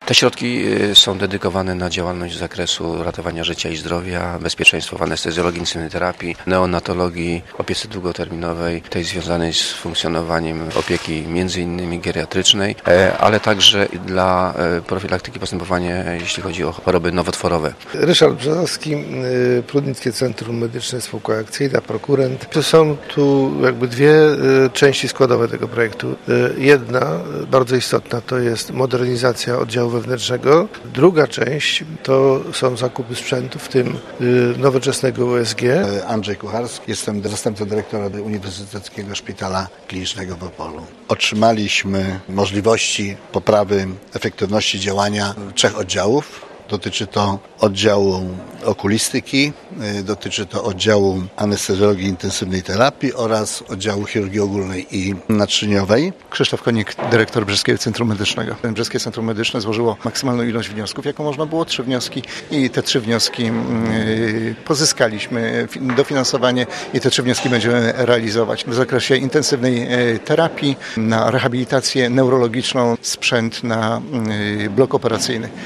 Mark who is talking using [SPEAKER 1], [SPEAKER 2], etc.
[SPEAKER 1] Te środki są dedykowane na działalność z zakresu ratowania życia i zdrowia, bezpieczeństwo w anestezjologii, intensywnej terapii, neonatologii, opiece długoterminowej, tej związanej z funkcjonowaniem opieki między innymi geriatrycznej, ale także dla profilaktyki postępowania, jeśli chodzi o choroby nowotworowe.
[SPEAKER 2] Ryszard Brzozowski, Prudnickie Centrum Medyczne Spółka Akcyjna, prokurent. Są tu jakby dwie części składowe tego projektu. Jedna, bardzo istotna, to jest modernizacja oddziału wewnętrznego. Druga część to są zakupy sprzętu, w tym nowoczesnego USG.
[SPEAKER 3] Andrzej Kucharski, jestem zastępcą dyrektora Uniwersyteckiego Szpitala Klinicznego w Opolu. Otrzymaliśmy możliwości poprawy efektywności działania 3 oddziałów. Dotyczy to oddziału okulistyki, dotyczy to oddziału anestezjologii intensywnej terapii oraz oddziału chirurgii ogólnej i naczyniowej.
[SPEAKER 4] Krzysztof Konik, dyrektor Brzeskiego Centrum Medycznego. Brzeskie Centrum Medyczne złożyło maksymalną ilość wniosków, jaką można było, 3 wnioski i te 3 wnioski pozyskaliśmy dofinansowanie i te 3 wnioski będziemy realizować w zakresie intensywnej terapii, na rehabilitację neurologiczną, sprzęt na blok operacyjny.